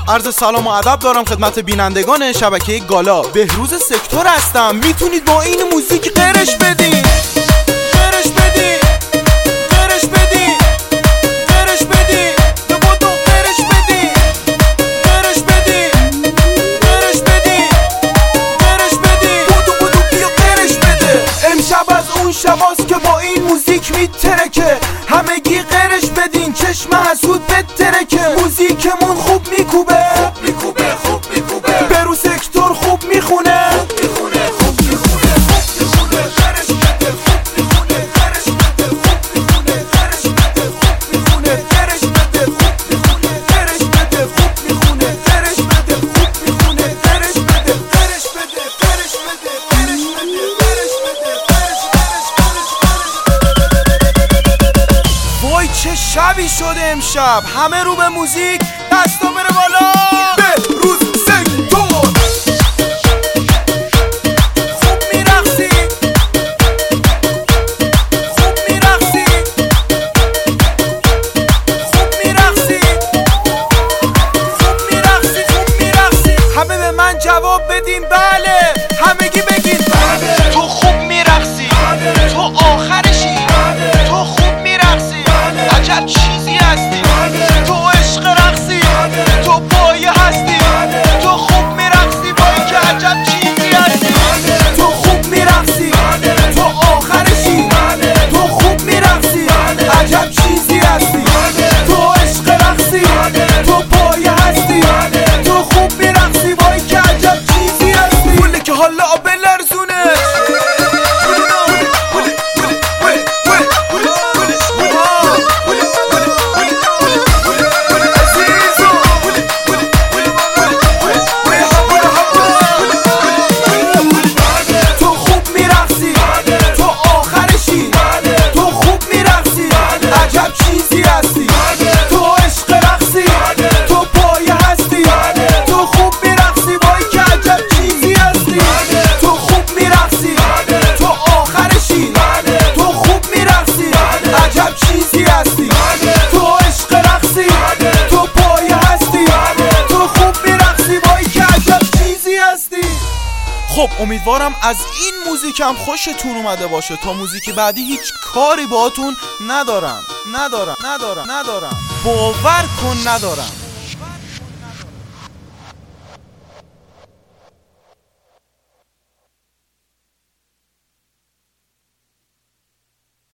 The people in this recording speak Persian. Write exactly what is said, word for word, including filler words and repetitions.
عرض سلام و ادب دارم خدمت بینندگان شبکه گالا. بهروز سکتور هستم. میتونید با این موزیک قرش بدین، قرش بدین، قرش بدین، قرش بدین، به بودو قرش بدین، قرش بدین، قرش بدین، قرش بدین، بودو بودو بیا قرش بده. امشب از اون شباست که با این موزیک میترکه. همگی قرش بدین، چشم حسود بترکه. موزیکمون خوب میکوبه، خوب میکوبه، خوب میکوبه. بهروز سکتور خوب میخونه، خوب میخونه، خوب میخونه، خوب میخونه. قرش بده، خوب میخونه، قرش بده، خوب میخونه، قرش بده، خوب میخونه، قرش بده، خوب میخونه، قرش بده، خوب میخونه، قرش بده، خوب میخونه، قرش بده، قرش بده، قرش بده، قرش بده، قرش بده، قرش بده. وای چه شبی شده امشب. همه رو به موزیک، دستا بره بالا. بهروز سکتور خوب میرقصی، خوب میرقصی، خوب میرقصی، خوب میرقصی، خوب میرقصی. همه به من جواب بدین بله، همگی بگید بله. تو خوب میرقصی، تو آخرشی، تو خوب میرقصی، عجب چیزی هستی، تو عشق رقصی، تو پایه هستی، تو خوب میرقصی، وای که عجب چیزی هستی. تو خوب میرقصی، تو آخرشی، تو خوب میرقصی، عجب چیزی هستی، تو عشق رقصی، تو پایه هستی، تو خوب میرقصی، وای که عجب چیزی هستی. پوله که حالا بلرزونه، خب امیدوارم از این موزیکم خوشتون اومده باشه. تا موزیک بعدی هیچ کاری باهاتون ندارم ندارم ندارم ندارم باور کن ندارم.